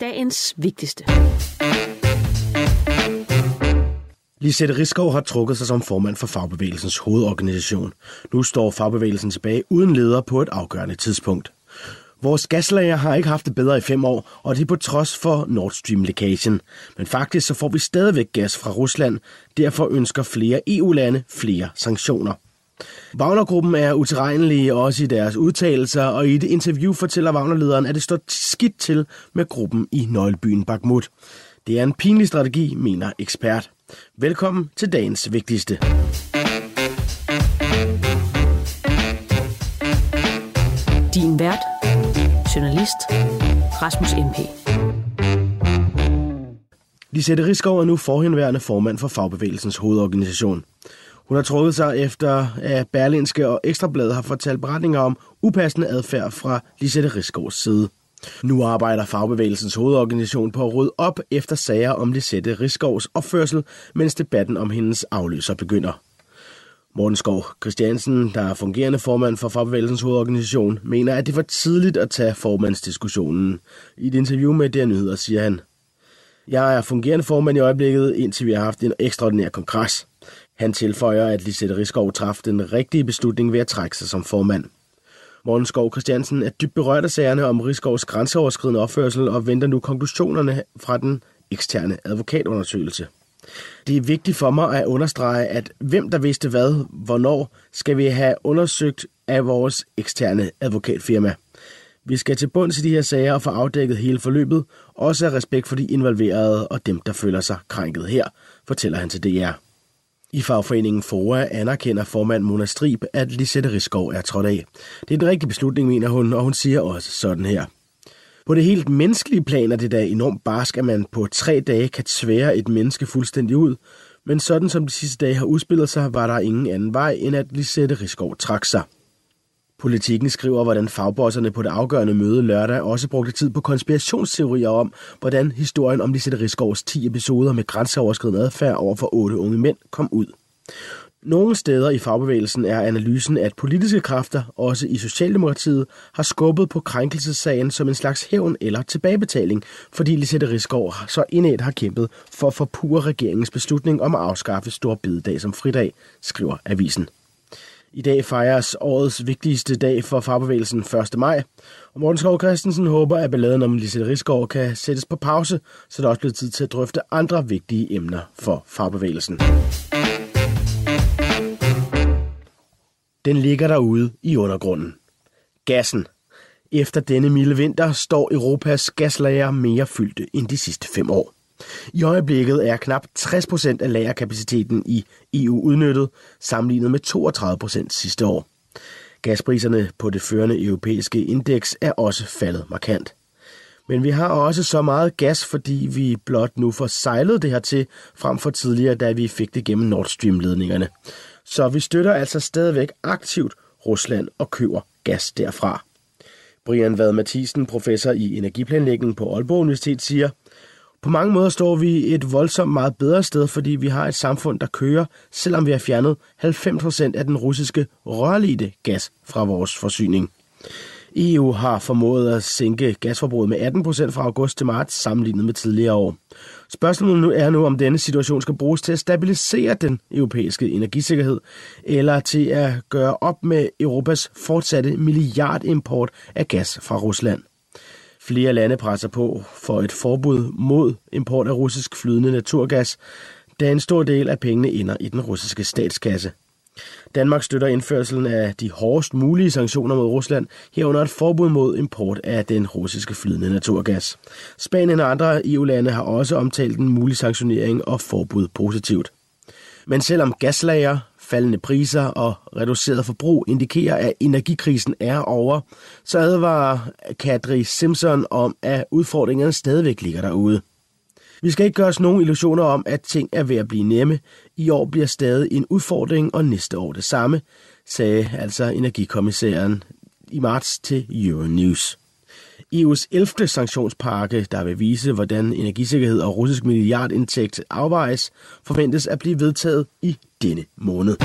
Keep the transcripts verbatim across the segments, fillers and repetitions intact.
dagens vigtigste. Lizette Risgaard har trukket sig som formand for Fagbevægelsens hovedorganisation. Nu står fagbevægelsen tilbage uden leder på et afgørende tidspunkt. Vores gaslager har ikke haft det bedre i fem år, og det er på trods for Nord Stream-lækagen. Men faktisk så får vi stadigvæk gas fra Rusland. Derfor ønsker flere E U-lande flere sanktioner. Wagner-gruppen er utilregnelige også i deres udtalelser, og i et interview fortæller Wagner-lederen, at det står skidt til med gruppen i nøglebyen Bakhmut. Det er en pinlig strategi, mener ekspert. Velkommen til dagens vigtigste. Din vært, journalist Rasmus M P. Lizette Risgaard er nu forhenværende formand for Fagbevægelsens hovedorganisation. Hun har trukket sig efter, at Berlingske og Ekstrabladet har fortalt beretninger om upassende adfærd fra Lizette Risgaards side. Nu arbejder Fagbevægelsens hovedorganisation på at rydde op efter sager om Lizette Risgaards opførsel, mens debatten om hendes afløser begynder. Morten Skov Christiansen, der er fungerende formand for Fagbevægelsens hovedorganisation, mener, at det var tidligt at tage formandsdiskussionen. I et interview med D R Nyheder siger han: "Jeg er fungerende formand i øjeblikket, indtil vi har haft en ekstraordinær kongres." Han tilføjer, at Lizette Risgaard traf den rigtige beslutning ved at trække sig som formand. Morten Skov Christiansen er dybt berørt af sagerne om Risgaards grænseoverskridende opførsel og venter nu konklusionerne fra den eksterne advokatundersøgelse. Det er vigtigt for mig at understrege, at hvem der vidste hvad, hvornår, skal vi have undersøgt af vores eksterne advokatfirma. Vi skal til bunds i de her sager og få afdækket hele forløbet, også af respekt for de involverede og dem, der føler sig krænket her, fortæller han til D R. I fagforeningen FOA anerkender formand Mona Strib, at Lizette Risgaard er trådt af. Det er den rigtige beslutning, mener hun, og hun siger også sådan her: "På det helt menneskelige plan er det da enormt barsk, at man på tre dage kan tvære et menneske fuldstændig ud, men sådan som de sidste dage har udspillet sig, var der ingen anden vej, end at Lizette Risgaard trak sig." Politikken skriver, hvordan fagbosserne på det afgørende møde lørdag også brugte tid på konspirationsteorier om, hvordan historien om Lizette Risgaards ti episoder med grænseoverskridende adfærd over for otte unge mænd kom ud. Nogle steder i fagbevægelsen er analysen, at politiske kræfter, også i Socialdemokratiet, har skubbet på krænkelsessagen som en slags hævn eller tilbagebetaling, fordi Lizette Risgaard så indædt har kæmpet for at forpurre regeringens beslutning om at afskaffe Store Bededag som fridag, skriver avisen. I dag fejres årets vigtigste dag for fagbevægelsen første maj, og Morten Skov Christensen håber, at balladen om Lizette Risgaard kan sættes på pause, så der også bliver tid til at drøfte andre vigtige emner for fagbevægelsen. Den ligger derude i undergrunden. Gassen. Efter denne milde vinter står Europas gaslager mere fyldte end de sidste fem år. I øjeblikket er knap tres procent af lagerkapaciteten i E U udnyttet, sammenlignet med toogtredive procent sidste år. Gaspriserne på det førende europæiske indeks er også faldet markant. Men vi har også så meget gas, fordi vi blot nu får sejlet det her til, frem for tidligere, da vi fik det gennem Nord Stream-ledningerne. Så vi støtter altså stadigvæk aktivt Rusland og køber gas derfra. Brian Vad Mathisen, professor i energiplanlægning på Aalborg Universitet, siger: "På mange måder står vi et voldsomt meget bedre sted, fordi vi har et samfund, der kører, selvom vi har fjernet halvfems procent af den russiske rørledte gas fra vores forsyning. E U har formået at sænke gasforbruget med atten procent fra august til marts sammenlignet med tidligere år. Spørgsmålet nu er nu, om denne situation skal bruges til at stabilisere den europæiske energisikkerhed, eller til at gøre op med Europas fortsatte milliardimport af gas fra Rusland. Flere lande presser på for et forbud mod import af russisk flydende naturgas, da en stor del af pengene ender i den russiske statskasse. Danmark støtter indførselen af de hårdest mulige sanktioner mod Rusland, herunder et forbud mod import af den russiske flydende naturgas. Spanien og andre E U-lande har også omtalt en mulig sanktionering og forbud positivt. Men selvom gaslager, faldende priser og reduceret forbrug indikerer, at energikrisen er over, så advarer Kadri Simpson om, at udfordringerne stadigvæk ligger derude. Vi skal ikke gøre os nogen illusioner om, at ting er ved at blive nemme. I år bliver stadig en udfordring, og næste år det samme, sagde altså energikommissæren i marts til Euronews. E U's ellevte sanktionspakke, der vil vise, hvordan energisikkerhed og russisk milliardindtægt afvejes, forventes at blive vedtaget i denne måned.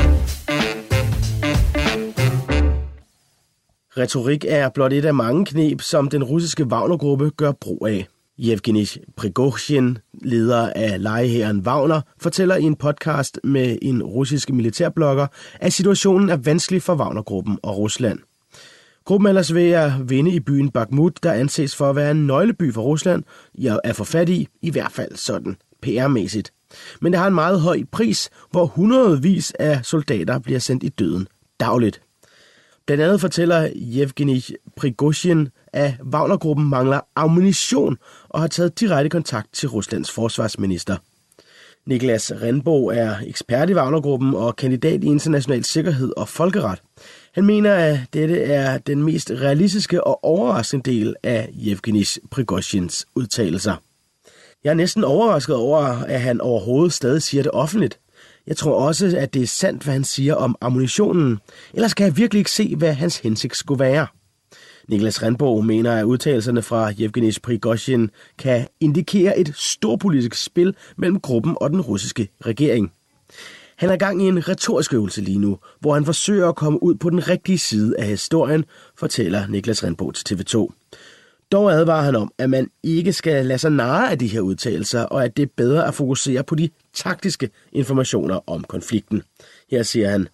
Retorik er blot et af mange kneb, som den russiske Wagner-gruppe gør brug af. Yevgeny Prigozhin, leder af legehæren Wagner, fortæller i en podcast med en russisk militærblogger, at situationen er vanskelig for Wagner-gruppen og Rusland. Gruppen er ellers ved at vinde i byen Bakhmut, der anses for at være en nøgleby for Rusland, at få fat i, i hvert fald sådan P R-mæssigt. Men det har en meget høj pris, hvor hundredvis af soldater bliver sendt i døden dagligt. Blandt andet fortæller Yevgeny Prigozhin, at Wagner-gruppen mangler ammunition og har taget direkte kontakt til Ruslands forsvarsminister. Niklas Renbo er ekspert i Wagner-gruppen og kandidat i international sikkerhed og folkeret. Han mener, at dette er den mest realistiske og overraskende del af Yevgeny Prigozhins udtalelser. Jeg er næsten overrasket over, at han overhovedet stadig siger det offentligt. Jeg tror også, at det er sandt, hvad han siger om ammunitionen. Ellers kan jeg virkelig ikke se, hvad hans hensigt skulle være. Niklas Renbo mener, at udtalelserne fra Yevgeny Prigozhin kan indikere et storpolitisk spil mellem gruppen og den russiske regering. Han er i gang i en retorisk øvelse lige nu, hvor han forsøger at komme ud på den rigtige side af historien, fortæller Niklas Renbo til T V to. Dog advarer han om, at man ikke skal lade sig narre af de her udtalelser, og at det er bedre at fokusere på de taktiske informationer om konflikten. Her siger han: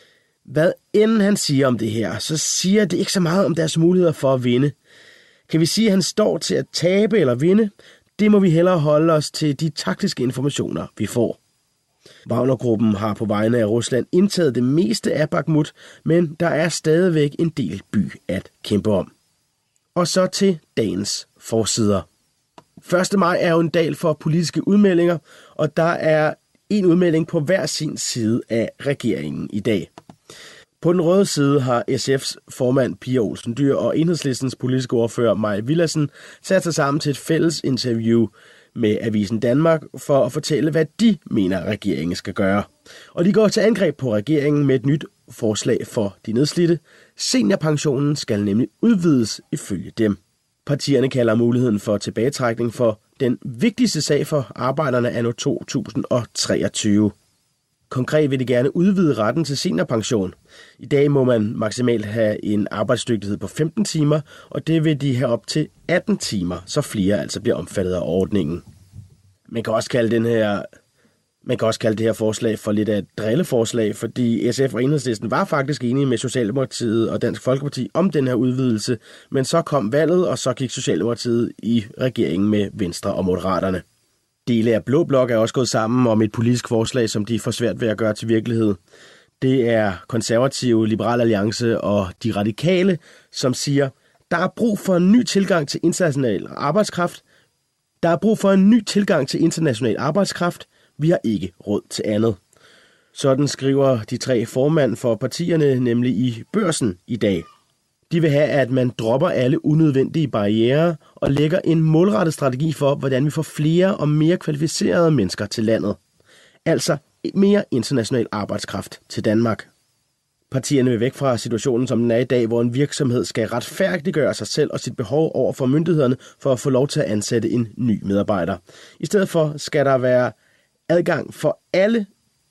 hvad end han siger om det her, så siger det ikke så meget om deres muligheder for at vinde. Kan vi sige, at han står til at tabe eller vinde? Det må vi hellere holde os til de taktiske informationer, vi får. Wagner-gruppen har på vegne af Rusland indtaget det meste af Bakhmut, men der er stadigvæk en del by at kæmpe om. Og så til dagens forsider. første maj er jo en dag for politiske udmeldinger, og der er en udmelding på hver sin side af regeringen i dag. På den røde side har S F's formand Pia Olsen Dyhr og Enhedslistens politiske ordfører Mai Villadsen sat sig sammen til et fælles interview med Avisen Danmark for at fortælle, hvad de mener, regeringen skal gøre. Og de går til angreb på regeringen med et nyt forslag for de nedslidte. Seniorpensionen skal nemlig udvides ifølge dem. Partierne kalder muligheden for tilbagetrækning for den vigtigste sag for arbejderne anno to tusind treogtyve. Konkret vil de gerne udvide retten til seniorpension. I dag må man maksimalt have en arbejdsdygtighed på femten timer, og det vil de have op til atten timer, så flere altså bliver omfattet af ordningen. Man kan også kalde den her Man kan også kalde det her forslag for lidt af et drilleforslag, fordi S F og Enhedslisten var faktisk enige med Socialdemokratiet og Dansk Folkeparti om den her udvidelse, men så kom valget, og så gik Socialdemokratiet i regeringen med Venstre og Moderaterne. Dele af Blå Blok er også gået sammen om et politisk forslag, som de får svært ved at gøre til virkelighed. Det er Konservative, Liberal Alliance og de radikale, som siger, der er brug for en ny tilgang til international arbejdskraft. Der er brug for en ny tilgang til international arbejdskraft. Vi har ikke råd til andet. Sådan skriver de tre formand for partierne nemlig i Børsen i dag. De vil have, at man dropper alle unødvendige barrierer og lægger en målrettet strategi for, hvordan vi får flere og mere kvalificerede mennesker til landet. Altså mere international arbejdskraft til Danmark. Partierne vil væk fra situationen, som den er i dag, hvor en virksomhed skal retfærdiggøre sig selv og sit behov over for myndighederne for at få lov til at ansætte en ny medarbejder. I stedet for skal der være adgang for alle.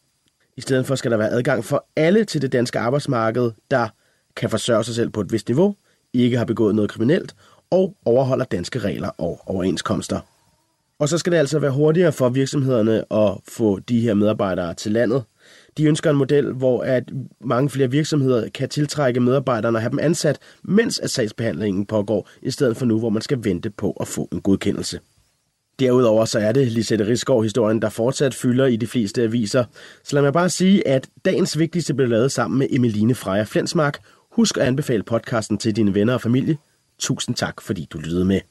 I stedet for skal der være adgang for alle til det danske arbejdsmarked, der kan forsørge sig selv på et vist niveau, ikke har begået noget kriminelt og overholder danske regler og overenskomster. Og så skal det altså være hurtigere for virksomhederne at få de her medarbejdere til landet. De ønsker en model, hvor at mange flere virksomheder kan tiltrække medarbejderne og have dem ansat, mens at sagsbehandlingen pågår, i stedet for nu, hvor man skal vente på at få en godkendelse. Derudover så er det Lizette Risgaard-historien, der fortsat fylder i de fleste aviser. Så lad mig bare sige, at dagens vigtigste blev lavet sammen med Emeline Freja Flensmark. Husk at anbefale podcasten til dine venner og familie. Tusind tak, fordi du lyttede med.